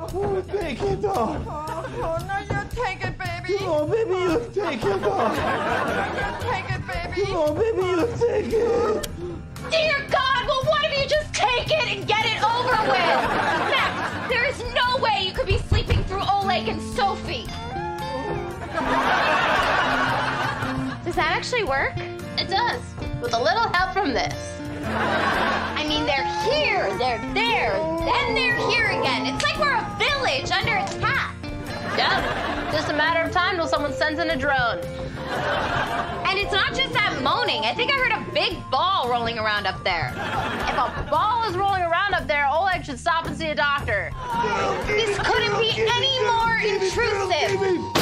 Oh, take it off. Oh, no, you take it, baby. Oh, baby, you take it off. You take it, baby. Oh, baby, you take it. Dear God, will one of you just take it and get it over with? Max, there is no way you could be sleeping through Oleg and Sophie. Does that actually work? It does, with a little help from this. I mean, they're here, they're there, then they're here again. It's like we're a village under attack. Yep, just a matter of time till someone sends in a drone. And it's not just that moaning. I think I heard a big ball rolling around up there. If a ball is rolling around up there, Oleg should stop and see a doctor. This couldn't be any more intrusive.